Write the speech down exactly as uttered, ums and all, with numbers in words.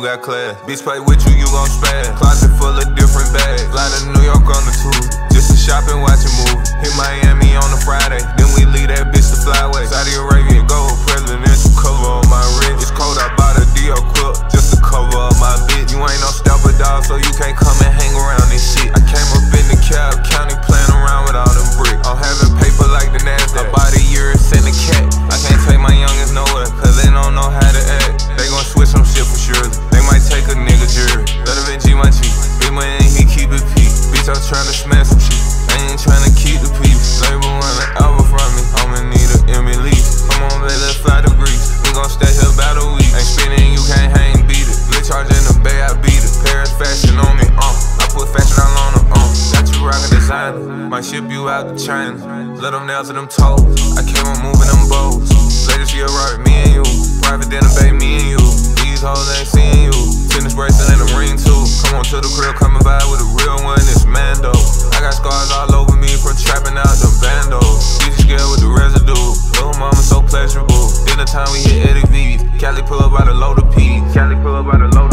got class. Bitch play with you, you gon' spaz. Closet full of different bags. Fly to New York on the Tuesday, just to shop and watch a movie. Hit Miami on the Friday, then we leave that bitch to fly away. Saudi Arabia gold, presidential cover on my wrist. It's cold, I bought a Dior quilt just to cover up my bitch. You ain't no stepper dog, so you can't come and hang around this shit. I came up in the Cab County playing around with all them bricks. I'm having paper like the NASDAQ. I bought a Urus and a cat. I can't take my youngins nowhere, cause they don't know how to act. They gon' switch some shit for sure. They might take a nigga jury. Let him G my cheek. Big money and he keep it peak. Bitch, I'm tryna smash some shit. I ain't tryna keep the peace. Label wanna album from me. I'ma need a Emmy lease. Come on, baby, let's fly to Greece. We gon' stay here about a week. Ain't spinning, you can't hang, beat it. Lit charge in the bay, I beat it. Paris fashion on me, uh. I put fashion all on her, uh. Got you rockin' designer. Might ship you out to China. Let them nails to them toes. I came on moving them bows. Latest year right, me and you. Private dinner, baby, me and you. These hoes ain't seeing you. Tennis bracelet and a ring too. Come on to the crib, coming by with a real one, it's Mando. I got scars all over me from trapping out them bandos. Easy scale with the residue. Little mama so pleasurable. Dinner time we hit Eddie V's. Cali pull up by the load of peas. Cali pull up by the load